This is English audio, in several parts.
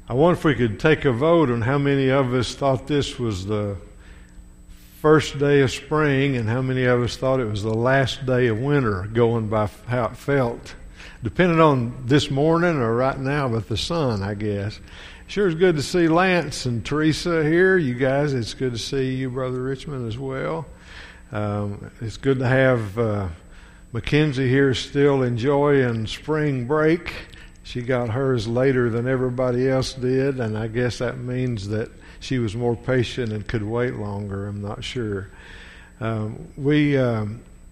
I wonder if we could take a vote on how many of us thought this was the first day of spring and how many of us thought it was the last day of winter, going by how it felt. Depending on this morning or right now with the sun, I guess. Sure is good to see Lance and Teresa here. You guys, it's good to see you, Brother Richmond, as well. It's good to have Mackenzie here still enjoying spring break. She got hers later than everybody else did, and I guess that means that she was more patient and could wait longer. I'm not sure. We have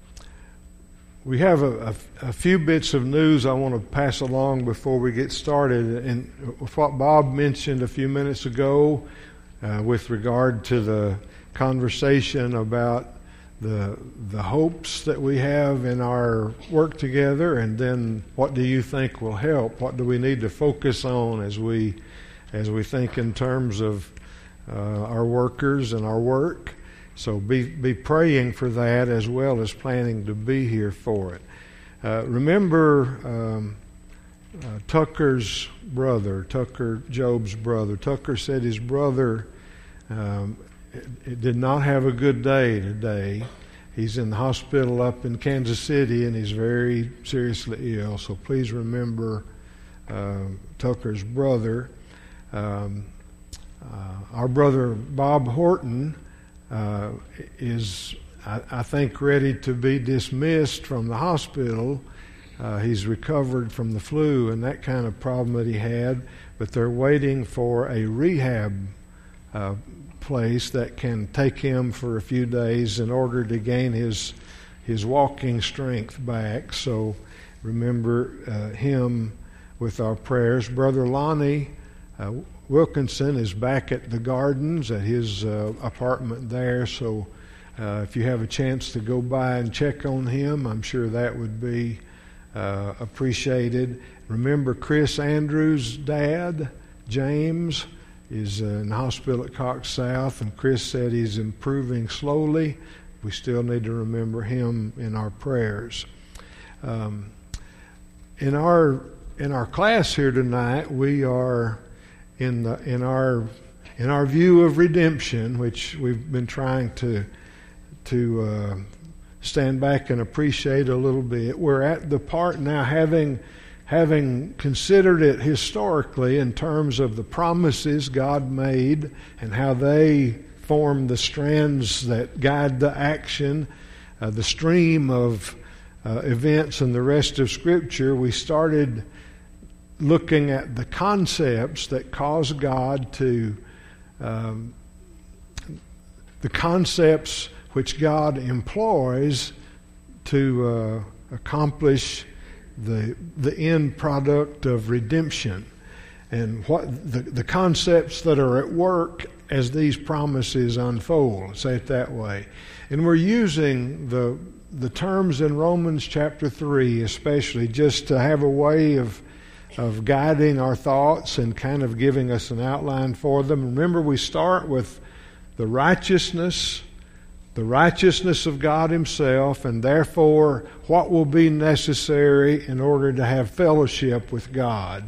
a few bits of news I want to pass along before we get started. And with what Bob mentioned a few minutes ago with regard to the conversation about the hopes that we have in our work together, and then what do you think will help? What do we need to focus on as we think in terms of our workers and our work? So be praying for that as well as planning to be here for it. Remember Tucker's brother, Job's brother. Tucker said his brother did not have a good day today. He's in the hospital up in Kansas City, and he's very seriously ill. So please remember Tucker's brother. Our brother Bob Horton is, I think, ready to be dismissed from the hospital. He's recovered from the flu and that kind of problem that he had, but they're waiting for a rehab place that can take him for a few days in order to gain his walking strength back. So remember him with our prayers. Brother Lonnie Wilkinson is back at the Gardens at his apartment there, so if you have a chance to go by and check on him, I'm sure that would be appreciated. Remember Chris Andrews' dad, James, is in the hospital at Cox South, and Chris said he's improving slowly. We still need to remember him in our prayers. In our class here tonight, we are in our view of redemption, which we've been trying to stand back and appreciate a little bit. We're at the part now, having considered it historically in terms of the promises God made and how they form the strands that guide the action, the stream of events in the rest of Scripture. We started looking at the concepts that cause God to, the concepts which God employs to accomplish the end product of redemption, and what the concepts that are at work as these promises unfold. Say it that way. And we're using the terms in Romans chapter 3 especially just to have a way of guiding our thoughts and kind of giving us an outline for them. Remember, we start with the righteousness of God Himself, and therefore what will be necessary in order to have fellowship with God.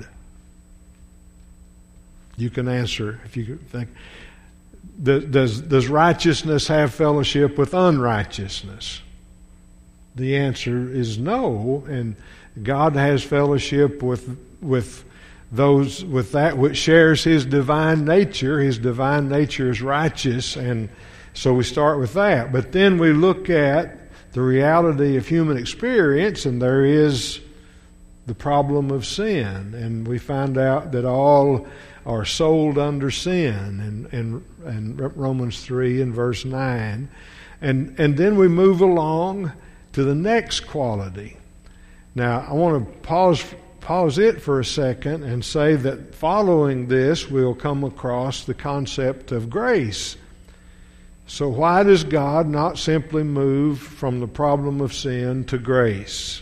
You can answer if you think. Does righteousness have fellowship with unrighteousness? The answer is no, and God has fellowship with those, with that which shares His divine nature. His divine nature is righteous, and so we start with that. But then we look at the reality of human experience, and there is the problem of sin. And we find out that all are sold under sin in Romans 3 and verse 9. And then we move along to the next quality. Now, I want to pause it for a second and say that following this, we'll come across the concept of grace. So why does God not simply move from the problem of sin to grace?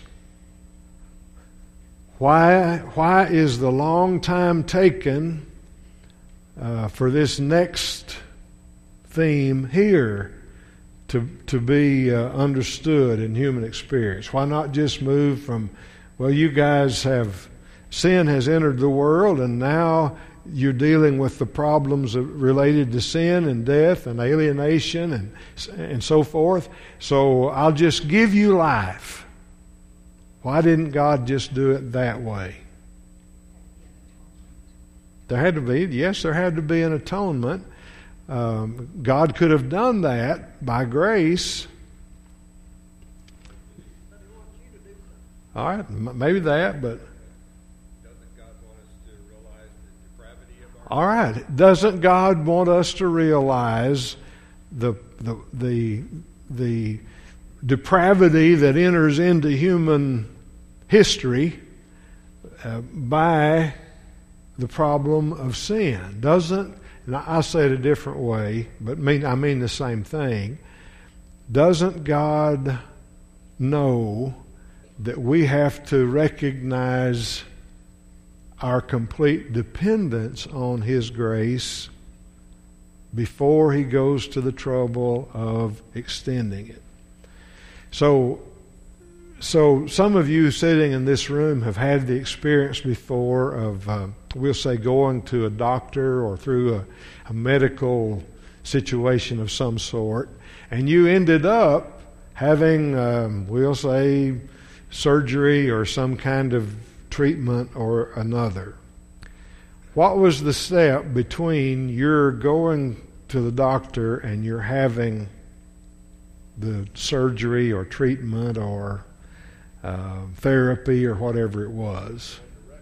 Why is the long time taken for this next theme here to be understood in human experience? Why not just move from, well, you guys have, sin has entered the world, and now you're dealing with the problems related to sin and death and alienation and so forth. So I'll just give you life. Why didn't God just do it that way? There had to be an atonement. God could have done that by grace. All right, maybe that, but doesn't God want us to realize the depravity of our all right, doesn't God want us to realize the depravity that enters into human history by the problem of sin? Doesn't, and I'll say it a different way, but I mean the same thing. Doesn't God know that we have to recognize our complete dependence on His grace before He goes to the trouble of extending it? So some of you sitting in this room have had the experience before of, we'll say, going to a doctor or through a medical situation of some sort, and you ended up having, we'll say, surgery or some kind of treatment or another. What was the step between your going to the doctor and your having the surgery or treatment or therapy or whatever it was?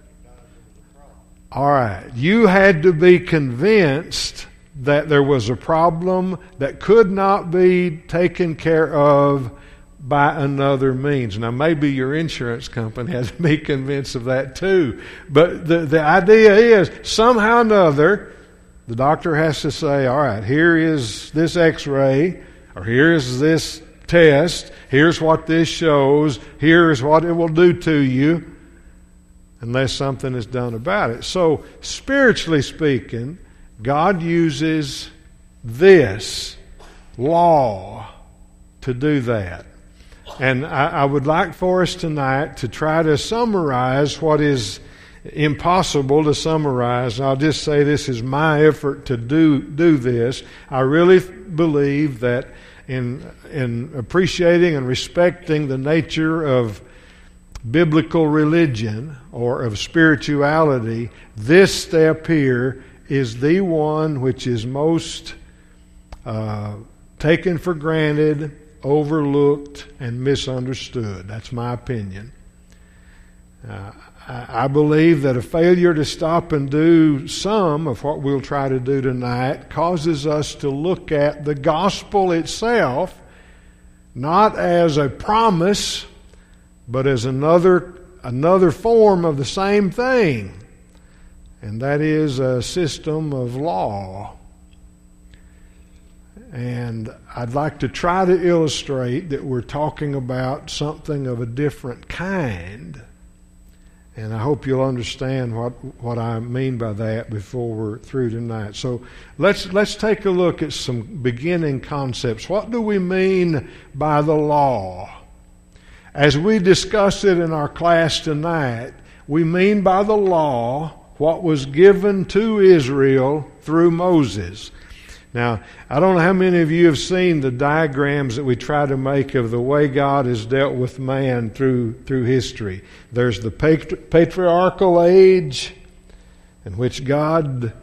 All right. You had to be convinced that there was a problem that could not be taken care of by another means. Now, maybe your insurance company has to be convinced of that too. But the idea is, somehow or another, the doctor has to say, all right, here is this x-ray, or here is this test, here's what this shows, here's what it will do to you, unless something is done about it. So, spiritually speaking, God uses this law to do that. And I would like for us tonight to try to summarize what is impossible to summarize. I'll just say this is my effort to do this. I really believe that in appreciating and respecting the nature of biblical religion or of spirituality, this step here is the one which is most taken for granted, overlooked, and misunderstood. That's my opinion. I believe that a failure to stop and do some of what we'll try to do tonight causes us to look at the gospel itself not as a promise, but as another form of the same thing, and that is a system of law. And I'd like to try to illustrate that we're talking about something of a different kind. And I hope you'll understand what I mean by that before we're through tonight. So let's take a look at some beginning concepts. What do we mean by the law? As we discuss it in our class tonight, we mean by the law what was given to Israel through Moses. Now, I don't know how many of you have seen the diagrams that we try to make of the way God has dealt with man through history. There's the patriarchal age in which God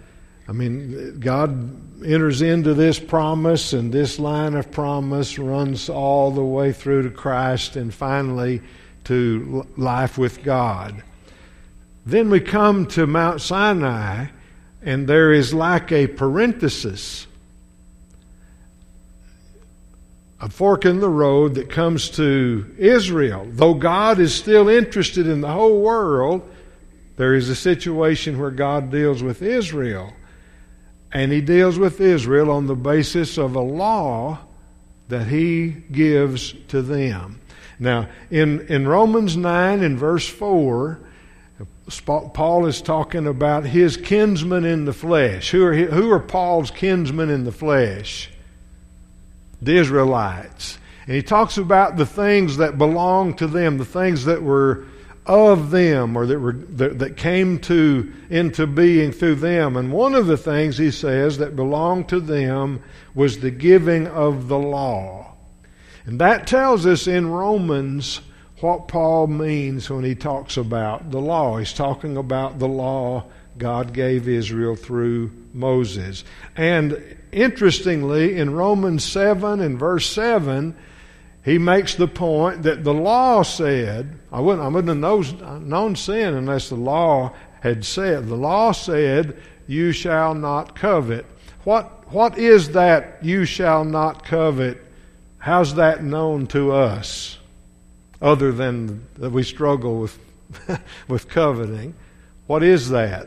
enters into this promise, and this line of promise runs all the way through to Christ and finally to life with God. Then we come to Mount Sinai, and there is like a parenthesis, a fork in the road that comes to Israel. Though God is still interested in the whole world, there is a situation where God deals with Israel. And He deals with Israel on the basis of a law that He gives to them. Now, in Romans 9 and verse 4, Paul is talking about his kinsmen in the flesh. Who are Paul's kinsmen in the flesh? The Israelites. And he talks about the things that belong to them, the things that were of them, or that came into being through them. And one of the things he says that belonged to them was the giving of the law. And that tells us in Romans what Paul means when he talks about the law. He's talking about the law God gave Israel through Moses. And interestingly, in Romans 7 and verse 7, he makes the point that the law said, I wouldn't have known sin unless the law had said. The law said, you shall not covet. What is that you shall not covet? How's that known to us? Other than that we struggle with with coveting. What is that?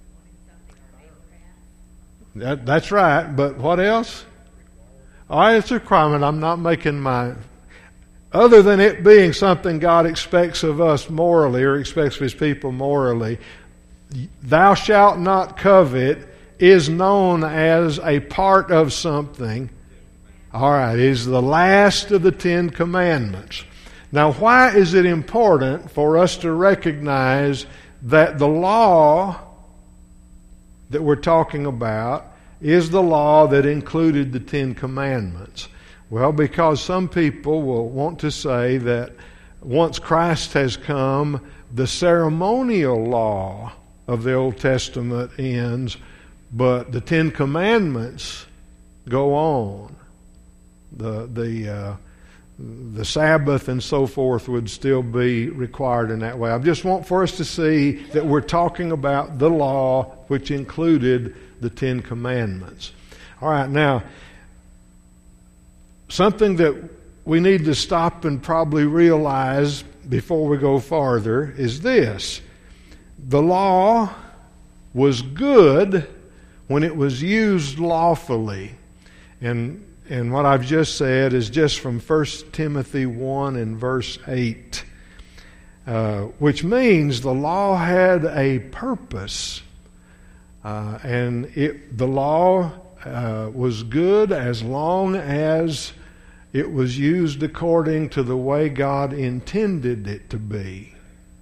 That's right, but what else? It's a requirement. I'm not making my... Other than it being something God expects of us morally, or expects of His people morally, thou shalt not covet is known as a part of something. All right, it is the last of the 10 Commandments. Now, why is it important for us to recognize that the law that we're talking about is the law that included the 10 Commandments? Well, because some people will want to say that once Christ has come, the ceremonial law of the Old Testament ends, but the 10 Commandments go on. The Sabbath and so forth would still be required in that way. I just want for us to see that we're talking about the law which included the 10 Commandments. All right, now, something that we need to stop and probably realize before we go farther is this. The law was good when it was used lawfully. And what I've just said is just from 1 Timothy 1 and verse 8, which means the law had a purpose. And the law was good as long as it was used according to the way God intended it to be.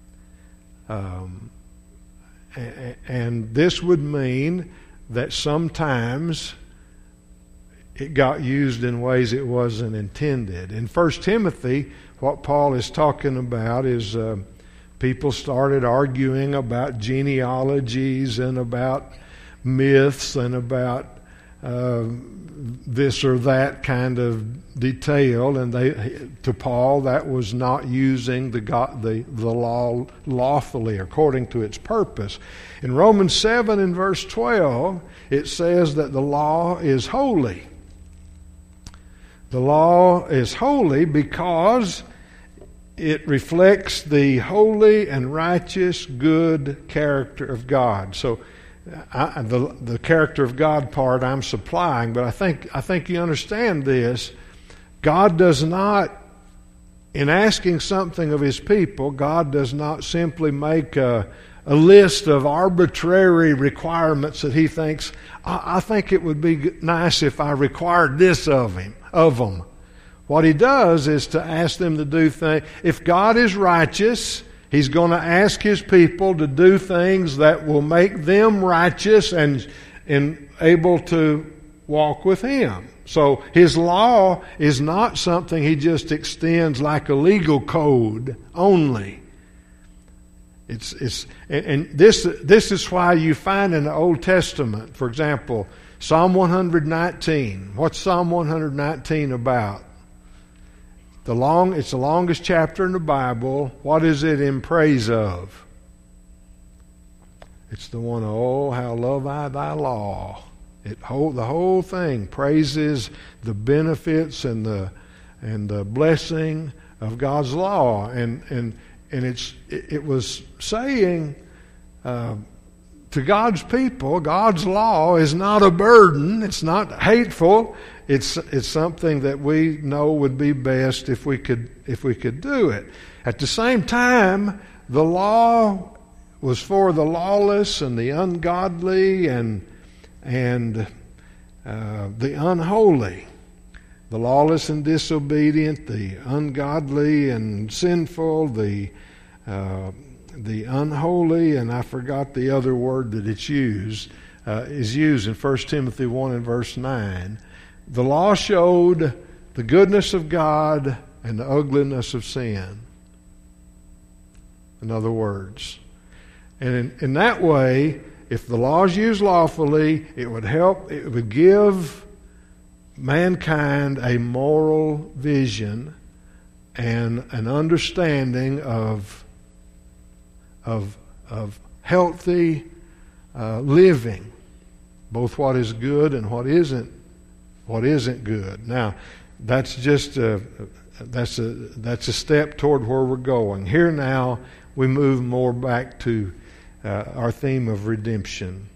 And this would mean that sometimes it got used in ways it wasn't intended. In 1 Timothy, what Paul is talking about is people started arguing about genealogies and about myths and about this or that kind of detail, and to Paul that was not using the law lawfully according to its purpose. In Romans 7 and verse 12, it says that the law is holy. The law is holy because it reflects the holy and righteous, good character of God. So the character of God part I'm supplying, but I think you understand this. God does not, in asking something of His people, God does not simply make a list of arbitrary requirements that He thinks, I think it would be nice if I required this of them. What He does is to ask them to do things. If God is righteous, He's going to ask His people to do things that will make them righteous and able to walk with Him. So His law is not something He just extends like a legal code only. And this is why you find in the Old Testament, for example, Psalm 119. What's Psalm 119 about? It's the longest chapter in the Bible. What is it in praise of? It's the one, oh, how love I thy law. The whole thing praises the benefits and the blessing of God's law. And it was saying to God's people, God's law is not a burden. It's not hateful. It's something that we know would be best if we could do it. At the same time, the law was for the lawless and the ungodly and the unholy. The lawless and disobedient, the ungodly and sinful, the the unholy, and I forgot the other word that it's used, is used in 1 Timothy 1 and verse 9. The law showed the goodness of God and the ugliness of sin. In other words. And in that way, if the law is used lawfully, it would give mankind a moral vision and an understanding of healthy living, both what is good and what isn't good. Now, that's just that's a step toward where we're going. Here now, we move more back to our theme of redemption.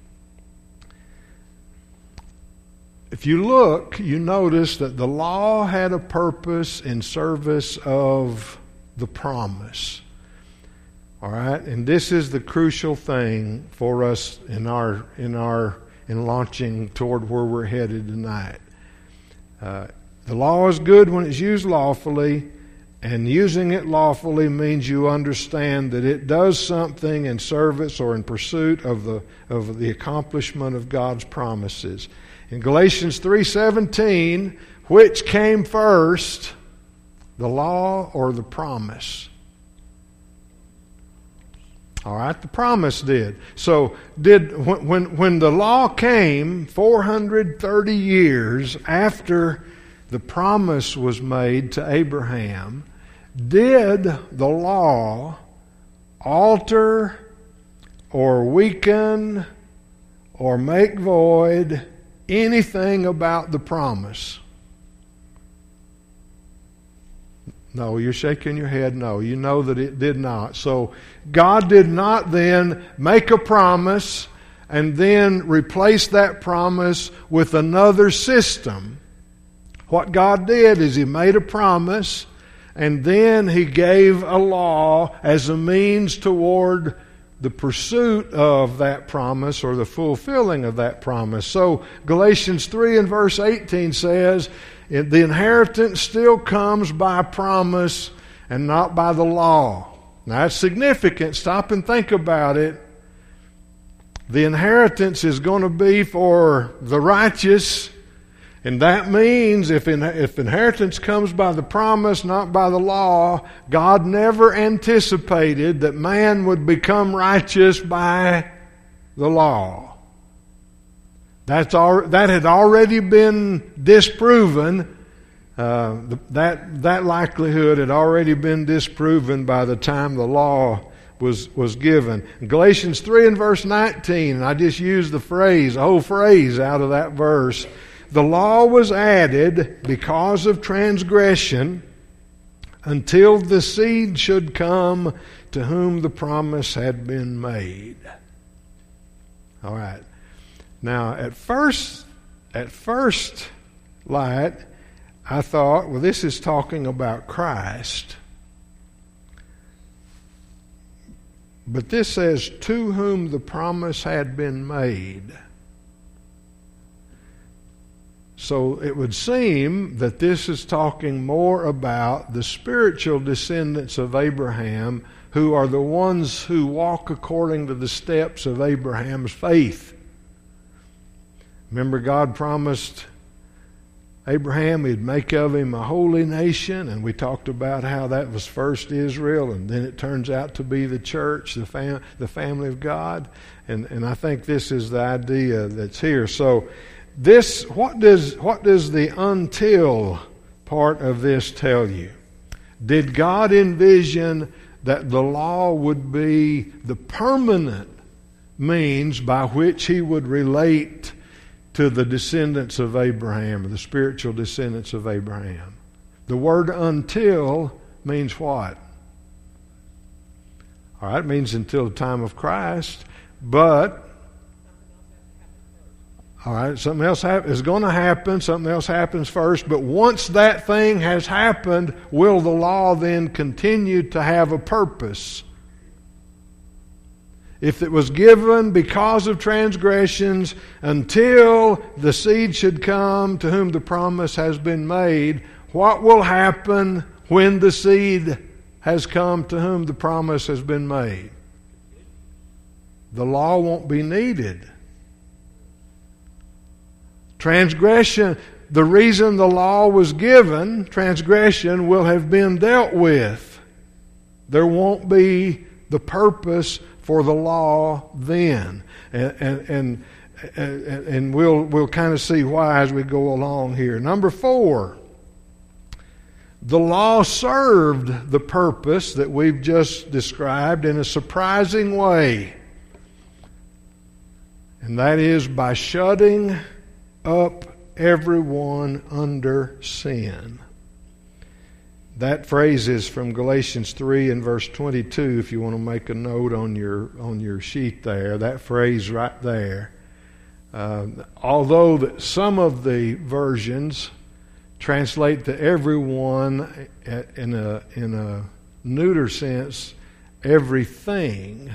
If you look, you notice that the law had a purpose in service of the promise. All right, and this is the crucial thing for us in launching toward where we're headed tonight. The law is good when it's used lawfully, and using it lawfully means you understand that it does something in service or in pursuit of the accomplishment of God's promises. In Galatians 3:17, which came first, the law or the promise? All right, the promise did. So when the law came 430 years after the promise was made to Abraham, did the law alter or weaken or make void anything about the promise? No, you're shaking your head. No, you know that it did not. So God did not then make a promise and then replace that promise with another system. What God did is He made a promise and then He gave a law as a means toward the pursuit of that promise or the fulfilling of that promise. So Galatians 3 and verse 18 says, the inheritance still comes by promise and not by the law. Now that's significant. Stop and think about it. The inheritance is going to be for the righteous, and that means if inheritance comes by the promise, not by the law, God never anticipated that man would become righteous by the law. That had already been disproven. That likelihood had already been disproven by the time the law was given. In Galatians 3 and verse 19, and I just used the whole phrase out of that verse. The law was added because of transgression until the seed should come to whom the promise had been made. All right. Now, at first light, I thought, well, this is talking about Christ. But this says, to whom the promise had been made. So it would seem that this is talking more about the spiritual descendants of Abraham, who are the ones who walk according to the steps of Abraham's faith. Remember, God promised Abraham He'd make of him a holy nation, and we talked about how that was first Israel, and then it turns out to be the church, the family of God. And I think this is the idea that's here. So what does the until part of this tell you? Did God envision that the law would be the permanent means by which He would relate to the descendants of Abraham, the spiritual descendants of Abraham? The word until means what? All right, it means until the time of Christ, but all right, something else is going to happen, something else happens first, but once that thing has happened, will the law then continue to have a purpose? If it was given because of transgressions until the seed should come to whom the promise has been made, what will happen when the seed has come to whom the promise has been made. The law won't be needed. Transgression, the reason the law was given, transgression will have been dealt with. There won't be the purpose for the law then. And we'll kind of see why as we go along here. Number 4, the law served the purpose that we've just described in a surprising way. And that is by shutting up everyone under sin. That phrase is from Galatians 3 and verse 22, if you want to make a note on your sheet there. That phrase right there. Although some of the versions translate to everyone in a neuter sense, everything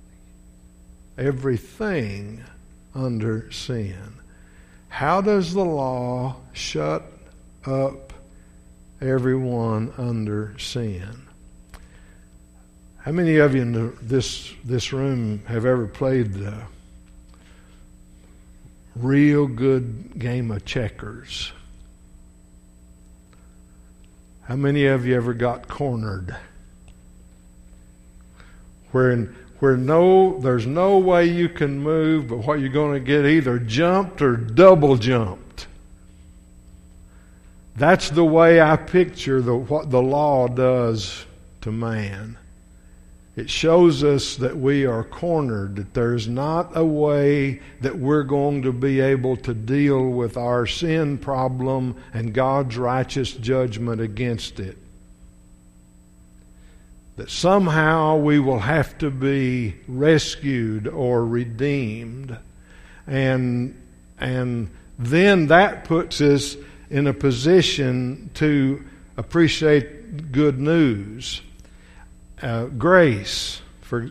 under sin. How does the law shut up everyone under sin? How many of you in this room have ever played the real good game of checkers? How many of you ever got cornered? Where there's no way you can move, but what you're going to get either jumped or double jumped. That's the way I picture what the law does to man. It shows us that we are cornered, that there's not a way that we're going to be able to deal with our sin problem and God's righteous judgment against it. That somehow we will have to be rescued or redeemed. And then that puts us in a position to appreciate good news. Grace.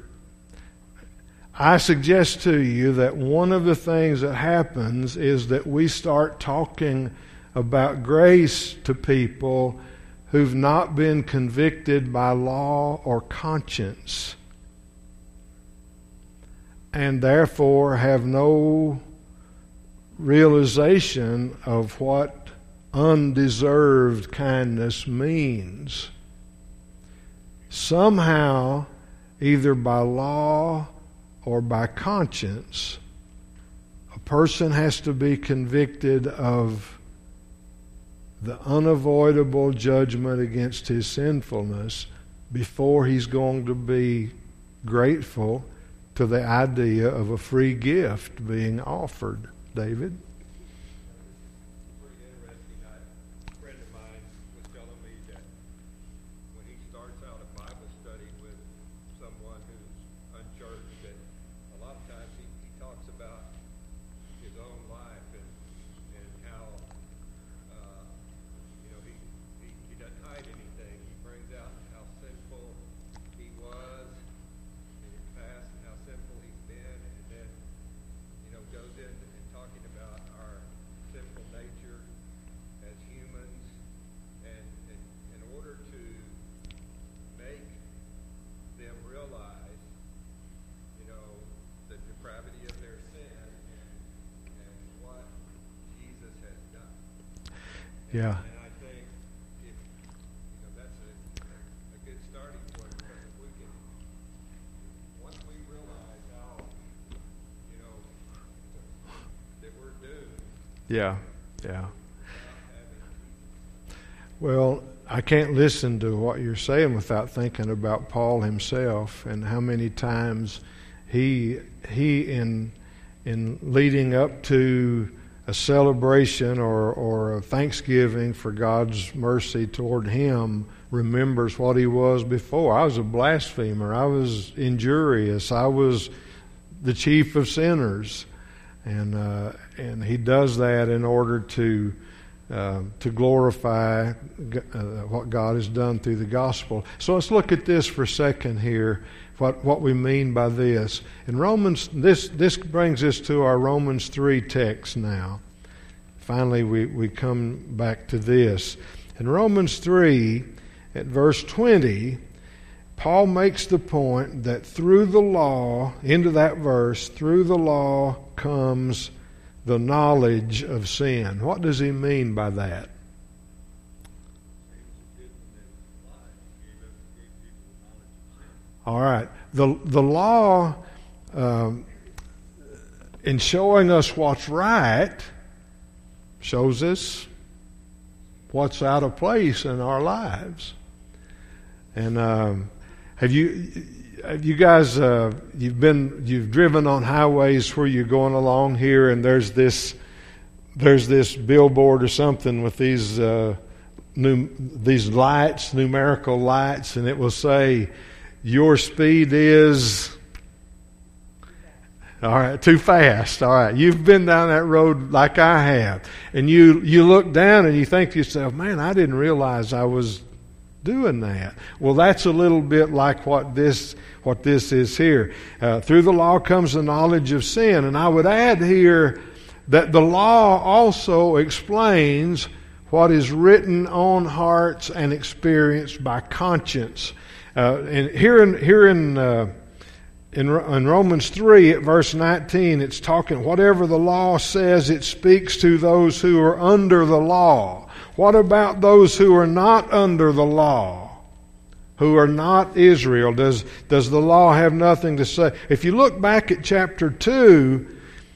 I suggest to you that one of the things that happens is that we start talking about grace to people who've not been convicted by law or conscience, and therefore have no realization of what undeserved kindness means. Somehow, either by law or by conscience, a person has to be convicted of the unavoidable judgment against his sinfulness before he's going to be grateful to the idea of a free gift being offered. David? Pretty interesting. A friend of mine was telling me that when he starts out a Bible study with someone who's unchurched, that a lot of times he talks about his own life and how he doesn't hide anything. He brings out how sinful he was in his past and how sinful he's been, and then goes in and talking about our sinful nature as humans, and in order to make them realize the depravity of their sin and what Jesus has done. Yeah. And I think that's a good starting point, because if we can, once we realize how that we're doomed. Yeah. Well, I can't listen to what you're saying without thinking about Paul himself and how many times he in leading up to a celebration or a thanksgiving for God's mercy toward him remembers what he was before. I was a blasphemer. I was injurious. I was the chief of sinners. And he does that in order to glorify what God has done through the gospel. So let's look at this for a second here, what we mean by this. In Romans, this brings us to our Romans 3 text now. Finally, we come back to this. In Romans 3, at verse 20, Paul makes the point that through the law, into that verse, through the law comes the knowledge of sin. What does he mean by that? All right. The law, in showing us what's right, shows us what's out of place in our lives. And have you guys you've driven on highways where you're going along here, and there's this billboard or something with these lights, numerical lights, and it will say your speed is all right, too fast. All right, you've been down that road like I have, and you look down and you think to yourself, man, I didn't realize I was doing that. Well, that's a little bit like what this is here. Through the law comes the knowledge of sin. And I would add here that the law also explains what is written on hearts and experienced by conscience. And here in Romans 3 at verse 19, it's talking, whatever the law says, it speaks to those who are under the law. What about those who are not under the law, who are not Israel? Does the law have nothing to say? If you look back at chapter 2,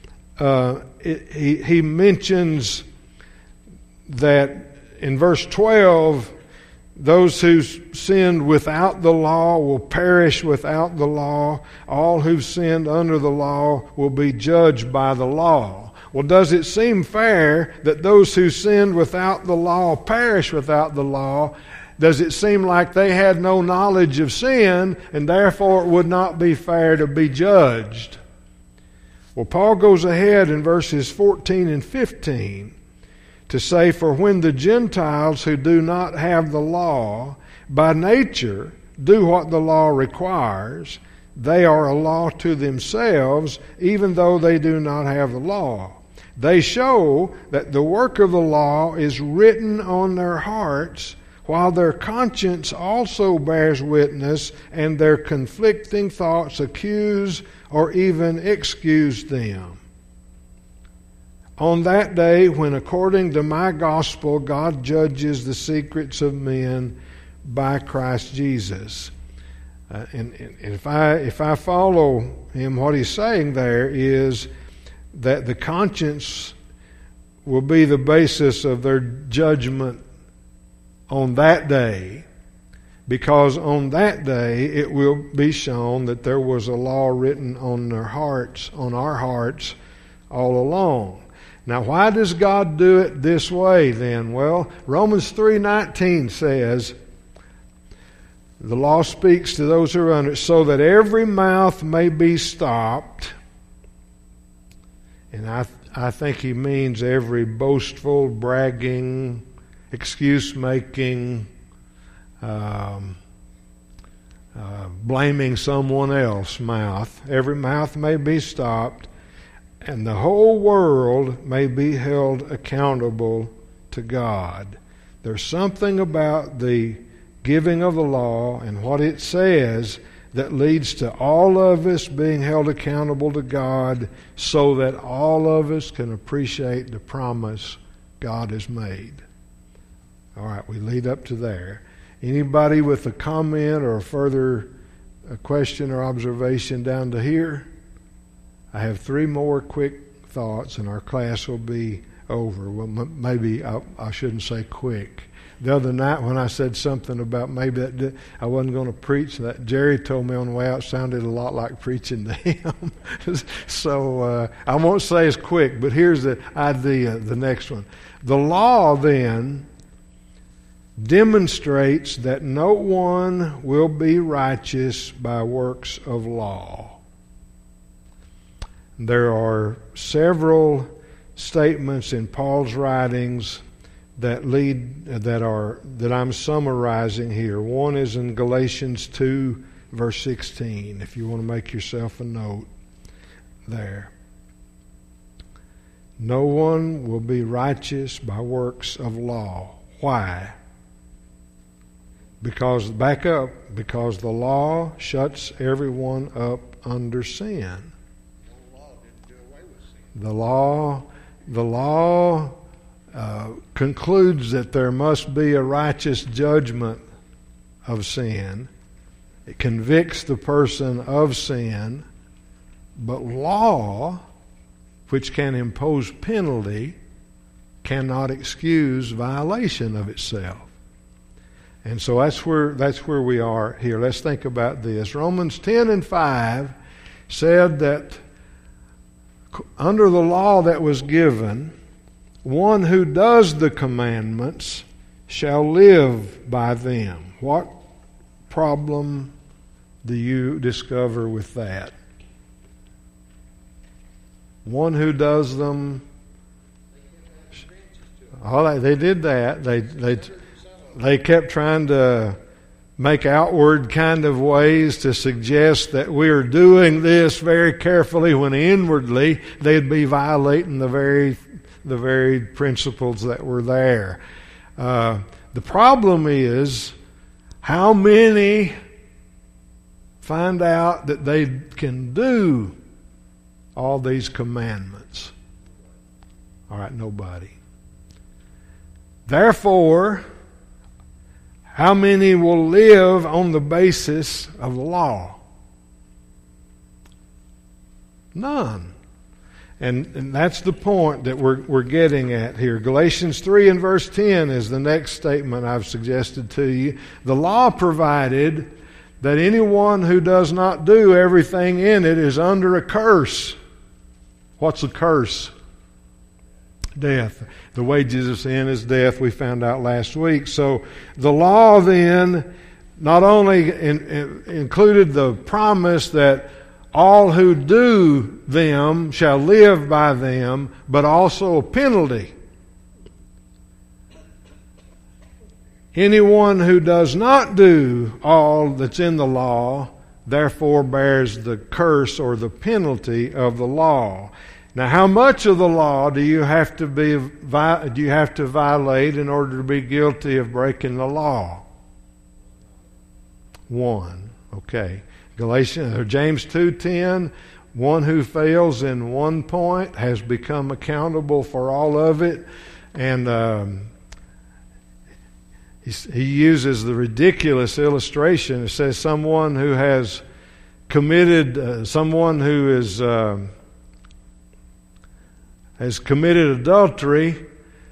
he mentions that in verse 12, those who sinned without the law will perish without the law. All who've sinned under the law will be judged by the law. Well, does it seem fair that those who sinned without the law perish without the law? Does it seem like they had no knowledge of sin, and therefore it would not be fair to be judged? Well, Paul goes ahead in verses 14 and 15 to say, for when the Gentiles who do not have the law by nature do what the law requires, they are a law to themselves, even though they do not have the law. They show that the work of the law is written on their hearts, while their conscience also bears witness, and their conflicting thoughts accuse or even excuse them. On that day, when according to my gospel, God judges the secrets of men by Christ Jesus. And if I follow him, what he's saying there is that the conscience will be the basis of their judgment on that day, because on that day it will be shown that there was a law written on their hearts, on our hearts, all along. Now, why does God do it this way then? Well, Romans 3:19 says, the law speaks to those who are under it, so that every mouth may be stopped. And I think he means every boastful, bragging, excuse-making, blaming someone else mouth. Every mouth may be stopped, and the whole world may be held accountable to God. There's something about the giving of the law and what it says that leads to all of us being held accountable to God, so that all of us can appreciate the promise God has made. All right, we lead up to there. Anybody with a comment or a further question or observation down to here? I have 3 more quick thoughts and our class will be over. Well, maybe I shouldn't say quick. The other night when I said something about maybe that I wasn't going to preach, that Jerry told me on the way out sounded a lot like preaching to him. So I won't say it's quick, but here's the idea, the next one. The law then demonstrates that no one will be righteous by works of law. There are several statements in Paul's writings that I'm summarizing here. One is in Galatians 2, verse 16, if you want to make yourself a note there. No one will be righteous by works of law. Why? because the law shuts everyone up under sin. The law didn't do away with sin. The law concludes that there must be a righteous judgment of sin. It convicts the person of sin, but law, which can impose penalty, cannot excuse violation of itself. And so that's where we are here. Let's think about this. Romans 10:5 said that under the law that was given, one who does the commandments shall live by them. What problem do you discover with that? One who does them. Oh, they did that. They kept trying to make outward kind of ways to suggest that we're doing this very carefully, when inwardly they'd be violating the very principles that were there. The problem is, how many find out that they can do all these commandments? All right, nobody. Therefore, how many will live on the basis of the law? None. And that's the point that we're getting at here. Galatians 3 and verse 10 is the next statement I've suggested to you. The law provided that anyone who does not do everything in it is under a curse. What's a curse? Death. The wages of sin is death, we found out last week. So the law then not only included the promise that all who do them shall live by them, but also a penalty. Anyone who does not do all that's in the law, therefore bears the curse or the penalty of the law. Now, how much of the law do you have to violate in order to be guilty of breaking the law? One. Okay. James 2:10, one who fails in one point has become accountable for all of it. And he uses the ridiculous illustration. It says someone who has committed adultery,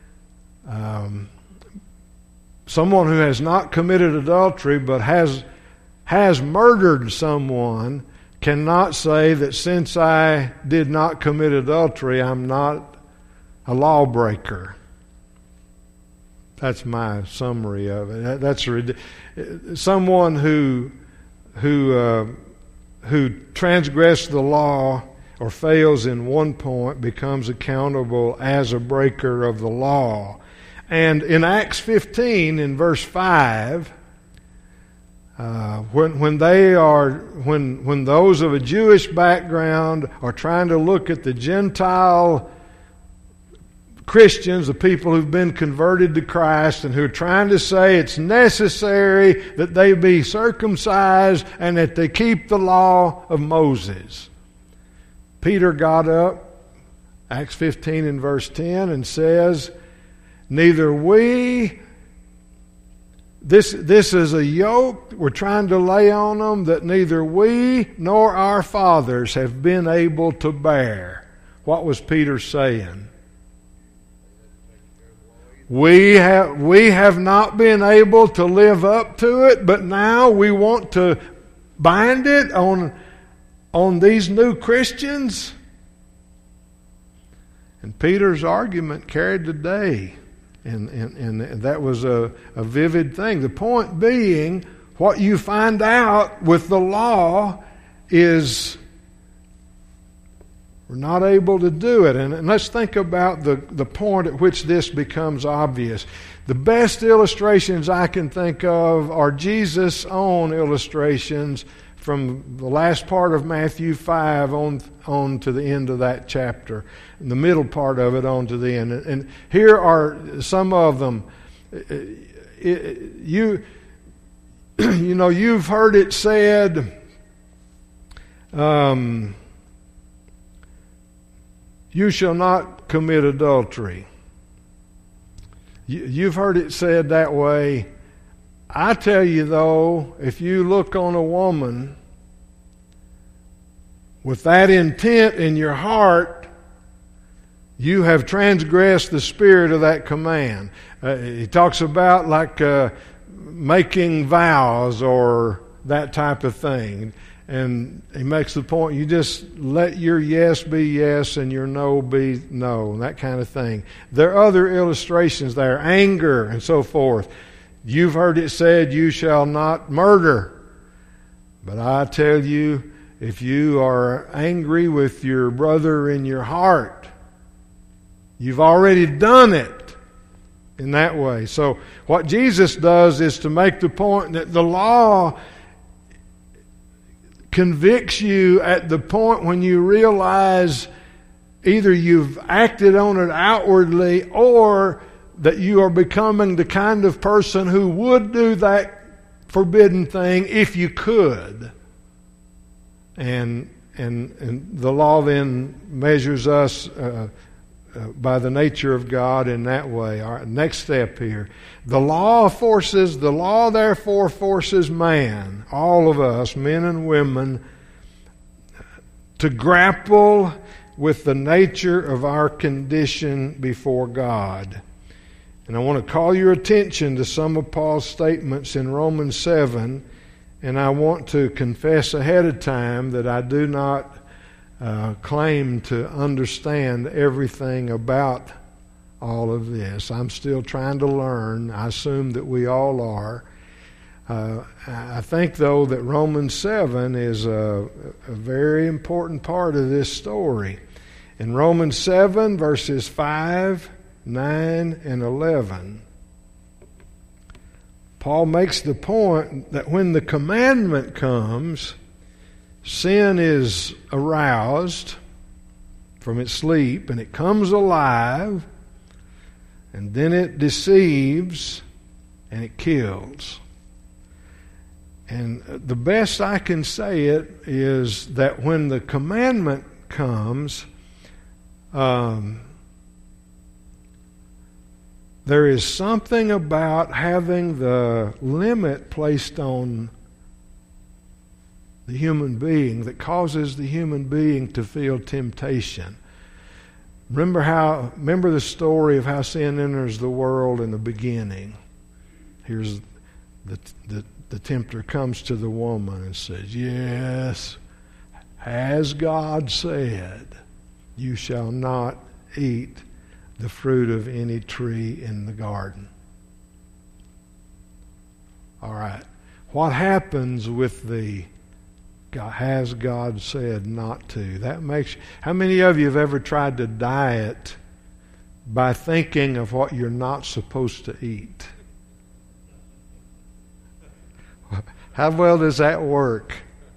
someone who has not committed adultery but has murdered someone cannot say that since I did not commit adultery, I'm not a lawbreaker. That's my summary of it. That's someone who transgressed the law or fails in one point becomes accountable as a breaker of the law. And in Acts 15, in verse 5, when those of a Jewish background are trying to look at the Gentile Christians, the people who've been converted to Christ, and who are trying to say it's necessary that they be circumcised and that they keep the law of Moses, Peter got up, Acts 15 and verse 10, and says, this is a yoke we're trying to lay on them that neither we nor our fathers have been able to bear. What was Peter saying? We have not been able to live up to it, but now we want to bind it on these new Christians. And Peter's argument carried the day. And that was a vivid thing. The point being, what you find out with the law is we're not able to do it. And let's think about the point at which this becomes obvious. The best illustrations I can think of are Jesus' own illustrations from the last part of Matthew 5 on to the end of that chapter, and the middle part of it on to the end. And here are some of them. you've heard it said, you shall not commit adultery. You've heard it said that way. I tell you, though, if you look on a woman with that intent in your heart, you have transgressed the spirit of that command. He talks about like making vows or that type of thing. And he makes the point, you just let your yes be yes and your no be no, that kind of thing. There are other illustrations there, anger and so forth. You've heard it said, you shall not murder. But I tell you, if you are angry with your brother in your heart, you've already done it in that way. So what Jesus does is to make the point that the law convicts you at the point when you realize either you've acted on it outwardly or that you are becoming the kind of person who would do that forbidden thing if you could. And the law then measures us by the nature of God in that way. All right, next step here. The law therefore forces man, all of us, men and women, to grapple with the nature of our condition before God. And I want to call your attention to some of Paul's statements in Romans 7, and I want to confess ahead of time that I do not claim to understand everything about all of this. I'm still trying to learn. I assume that we all are. I think, though, that Romans 7 is a very important part of this story. In Romans 7, verses 5, 9, and 11, Paul makes the point that when the commandment comes, sin is aroused from its sleep, and it comes alive, and then it deceives, and it kills. And the best I can say it is that when the commandment comes, there is something about having the limit placed on the human being that causes the human being to feel temptation. Remember the story of how sin enters the world in the beginning. Here's the tempter comes to the woman and says, yes, has God said, you shall not eat the fruit of any tree in the garden. All right. What happens with the has God said not to? That makes. How many of you have ever tried to diet by thinking of what you're not supposed to eat? How well does that work?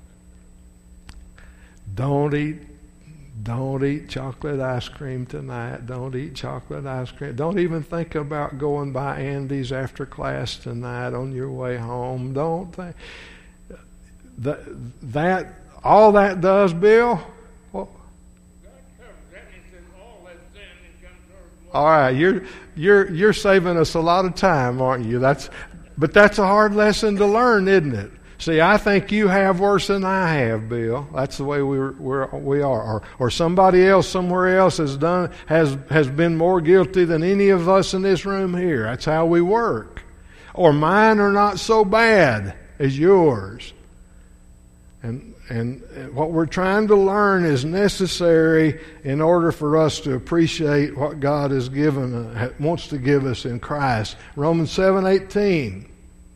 Don't eat chocolate ice cream tonight. Don't eat chocolate ice cream. Don't even think about going by Andy's after class tonight on your way home. Don't think. That all that does, Bill? Well, all right, you're saving us a lot of time, aren't you? But that's a hard lesson to learn, isn't it? See, I think you have worse than I have, Bill. That's the way we are. Or somebody else somewhere else has been more guilty than any of us in this room here. That's how we work. Or mine are not so bad as yours. And what we're trying to learn is necessary in order for us to appreciate what God has wants to give us in Christ. Romans 7:18.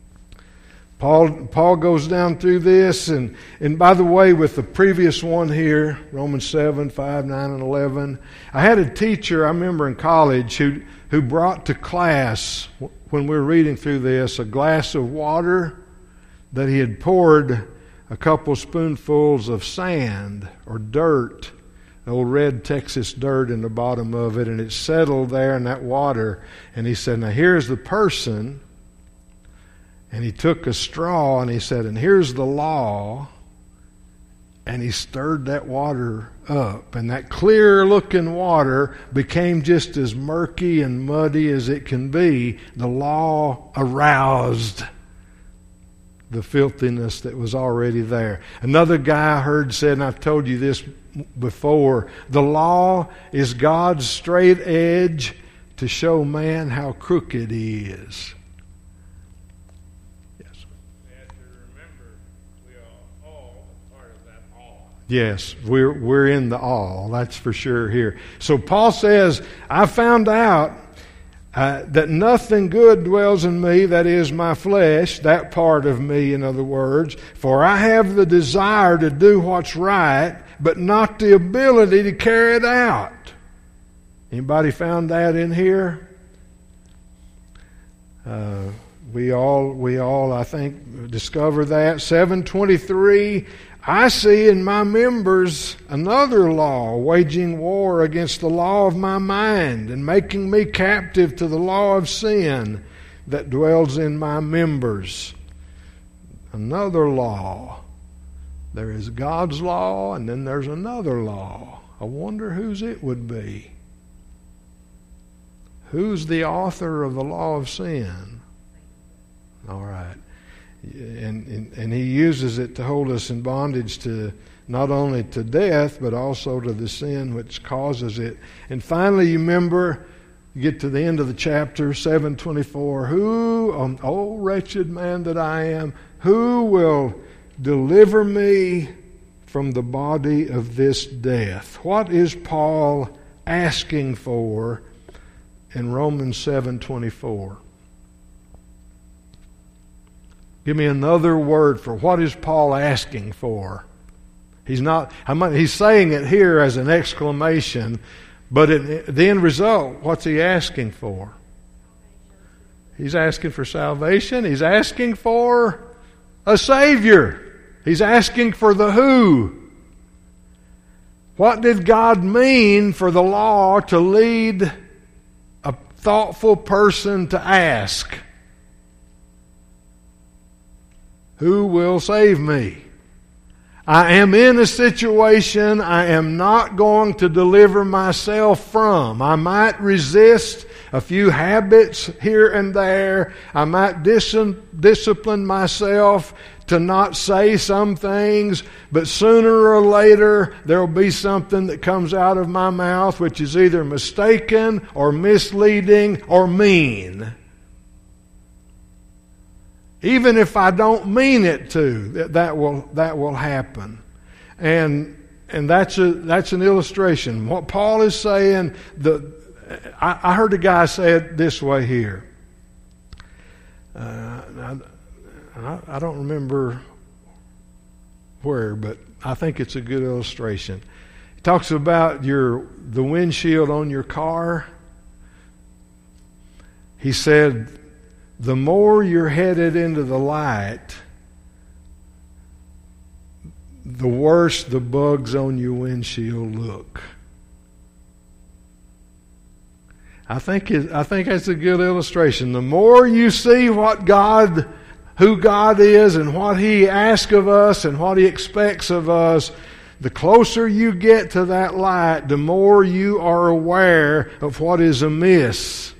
Paul goes down through this, and by the way, with the previous one here, Romans 7, 5, 9, and 11, I had a teacher, I remember in college, who brought to class, when we were reading through this, a glass of water that he had poured a couple spoonfuls of sand or dirt, old red Texas dirt in the bottom of it, and it settled there in that water. And he said, now here's the person, And he took a straw and he said, and here's the law. And he stirred that water up. And that clear-looking water became just as murky and muddy as it can be. The law aroused the filthiness that was already there. Another guy I heard said, and I've told you this before, the law is God's straight edge to show man how crooked he is. Yes. We have to remember we are all a part of that all. Yes, we're in the all, that's for sure here. So Paul says, I found out that nothing good dwells in me, that is my flesh, that part of me, in other words. For I have the desire to do what's right, but not the ability to carry it out. Anybody found that in here? We all, I think, discover that. 7:23. I see in my members another law, waging war against the law of my mind and making me captive to the law of sin that dwells in my members. Another law. There is God's law, and then there's another law. I wonder whose it would be. Who's the author of the law of sin? All right. And he uses it to hold us in bondage to not only to death, but also to the sin which causes it. And finally, you remember, you get to the end of the chapter, 7:24. Who, oh wretched man that I am, who will deliver me from the body of this death? What is Paul asking for in Romans 7:24? Give me another word for what is Paul asking for. He's saying it here as an exclamation, but the end result, what's he asking for? He's asking for salvation. He's asking for a Savior. He's asking for the who. What did God mean for the law to lead a thoughtful person to ask? Who will save me? I am in a situation I am not going to deliver myself from. I might resist a few habits here and there. I might discipline myself to not say some things, but sooner or later there will be something that comes out of my mouth which is either mistaken or misleading or mean. Even if I don't mean it to, that will happen. And that's an illustration. What Paul is saying, I heard a guy say it this way here. I don't remember where, but I think it's a good illustration. He talks about the windshield on your car. He said, the more you're headed into the light, the worse the bugs on your windshield look. I think that's a good illustration. The more you see who God is and what He asks of us and what He expects of us, the closer you get to that light, the more you are aware of what is amiss.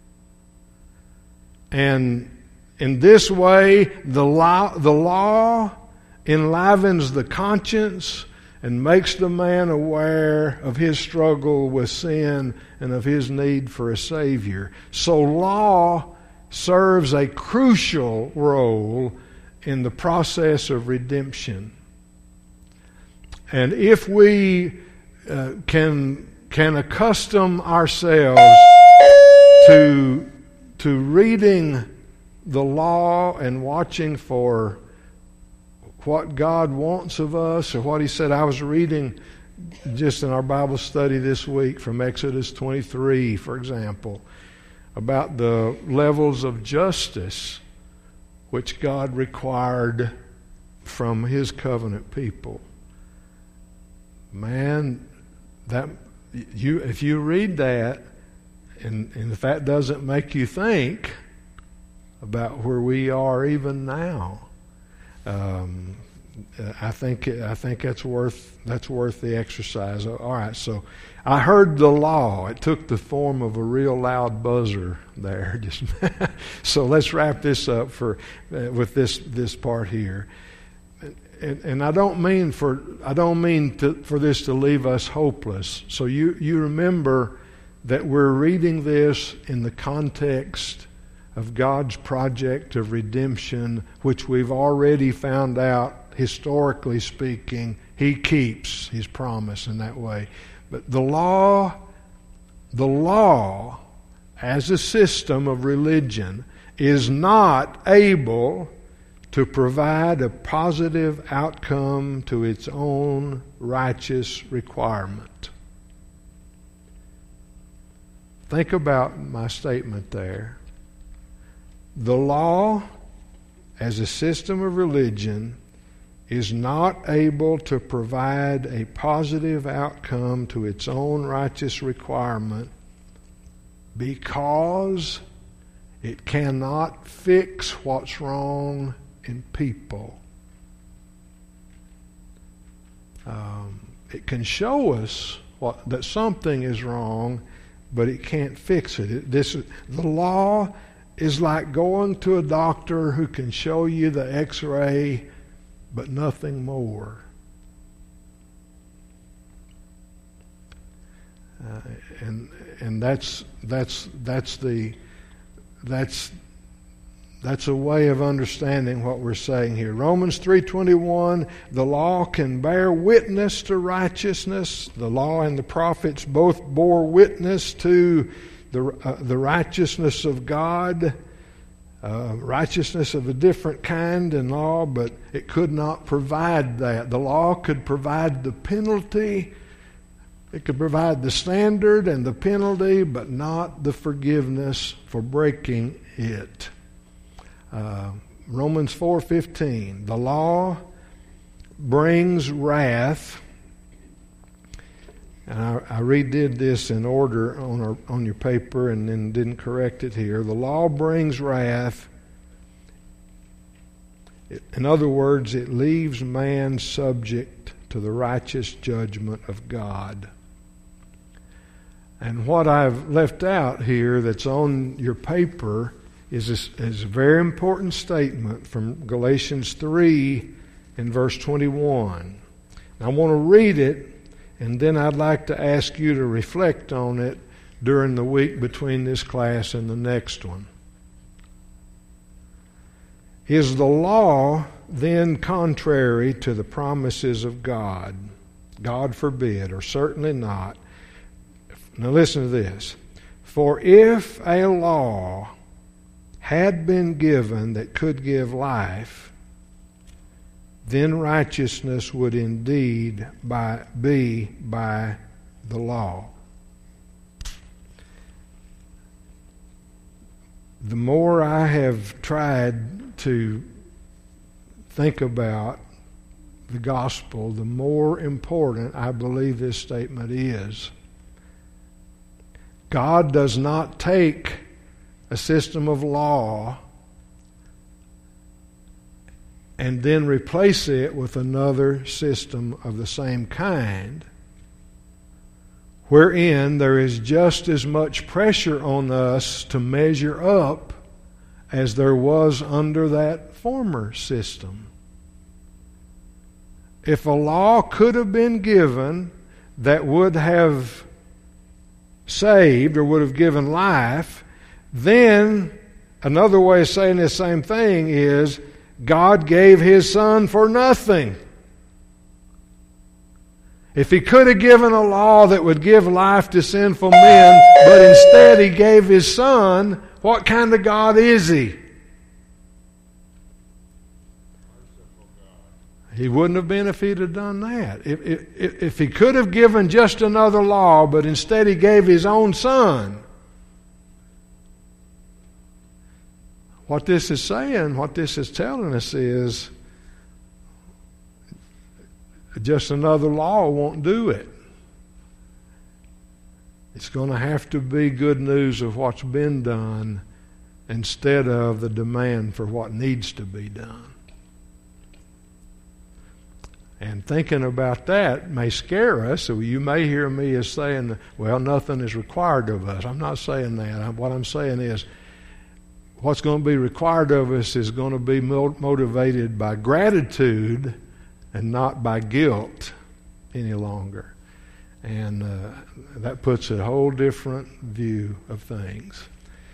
And in this way, the law enlivens the conscience and makes the man aware of his struggle with sin and of his need for a Savior. So law serves a crucial role in the process of redemption. And if we can accustom ourselves to reading the law and watching for what God wants of us or what He said. I was reading just in our Bible study this week from Exodus 23, for example, about the levels of justice which God required from His covenant people. Man, if you read that, and if that doesn't make you think, about where we are even now. I think that's worth the exercise. All right, so I heard the law. It took the form of a real loud buzzer there. Just so let's wrap this up with this part here. And I don't mean for this to leave us hopeless. So you remember that we're reading this in the context of God's project of redemption, which we've already found out, historically speaking, He keeps His promise in that way. But the law, as a system of religion, is not able to provide a positive outcome to its own righteous requirement. Think about my statement there. The law, as a system of religion, is not able to provide a positive outcome to its own righteous requirement because it cannot fix what's wrong in people. It can show us that something is wrong, but it can't fix it. The law is like going to a doctor who can show you the X-ray, but nothing more. And that's a way of understanding what we're saying here. Romans 3:21, the law can bear witness to righteousness. The law and the prophets both bore witness to the righteousness of God. Righteousness of a different kind in law, but it could not provide that. The law could provide the penalty. It could provide the standard and the penalty, but not the forgiveness for breaking it. Romans 4:15, the law brings wrath. And I redid this in order on your paper and then didn't correct it here. The law brings wrath. In other words, it leaves man subject to the righteous judgment of God. And what I've left out here that's on your paper is a very important statement from Galatians 3 in verse 21. I want to read it, and then I'd like to ask you to reflect on it during the week between this class and the next one. Is the law then contrary to the promises of God? God forbid, or certainly not. Now listen to this. For if a law had been given that could give life, then righteousness would indeed be by the law. The more I have tried to think about the gospel, the more important I believe this statement is. God does not take a system of law and then replace it with another system of the same kind, wherein there is just as much pressure on us to measure up as there was under that former system. If a law could have been given that would have saved or would have given life, then another way of saying the same thing is God gave His Son for nothing. If He could have given a law that would give life to sinful men, but instead He gave His Son, what kind of God is He? He wouldn't have been if He'd have done that. If He could have given just another law, but instead He gave His own Son. What this is saying, what this is telling us is just another law won't do it. It's going to have to be good news of what's been done instead of the demand for what needs to be done. And thinking about that may scare us. So you may hear me as saying, well, nothing is required of us. I'm not saying that. What I'm saying is what's going to be required of us is going to be motivated by gratitude and not by guilt any longer. And that puts a whole different view of things.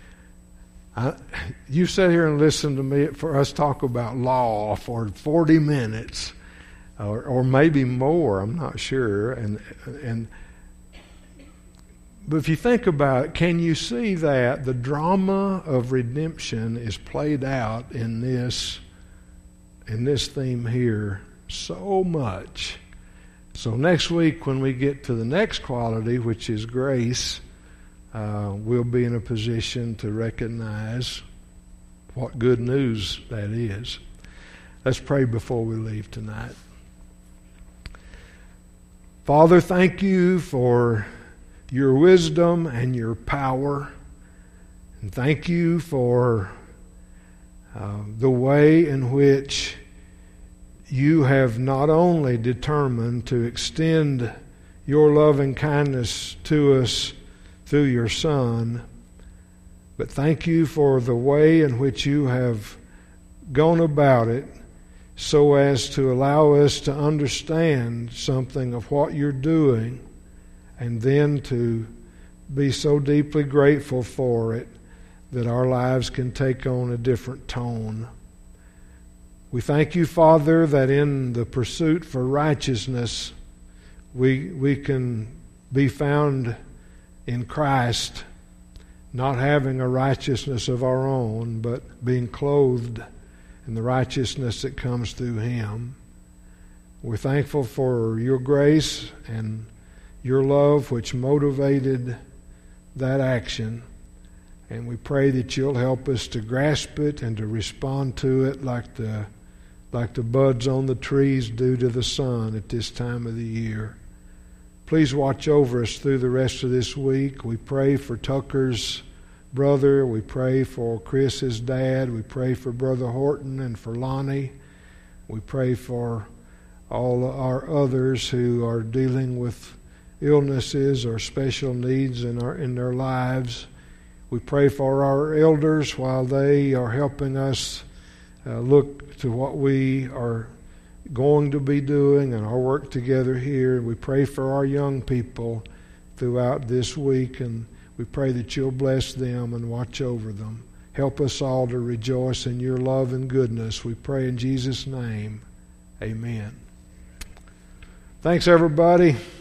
You sit here and listen to me for us talk about law for 40 minutes. Or maybe more, I'm not sure. But if you think about it, can you see that the drama of redemption is played out in this theme here so much? So next week when we get to the next quality, which is grace, we'll be in a position to recognize what good news that is. Let's pray before we leave tonight. Father, thank you for your wisdom and your power. And thank you for the way in which you have not only determined to extend your loving kindness to us through your Son, but thank you for the way in which you have gone about it so as to allow us to understand something of what you're doing and then to be so deeply grateful for it that our lives can take on a different tone. We thank you, Father, that in the pursuit for righteousness we can be found in Christ, not having a righteousness of our own, but being clothed in the righteousness that comes through Him. We're thankful for your grace and your love which motivated that action. And we pray that you'll help us to grasp it and to respond to it like the buds on the trees do to the sun at this time of the year. Please watch over us through the rest of this week. We pray for Tucker's brother. We pray for Chris's dad. We pray for Brother Horton and for Lonnie. We pray for all our others who are dealing with illnesses or special needs in their lives. We pray for our elders while they are helping us look to what we are going to be doing and our work together here. We pray for our young people throughout this week, and we pray that you'll bless them and watch over them. Help us all to rejoice in your love and goodness. We pray in Jesus' name. Amen. Thanks, everybody.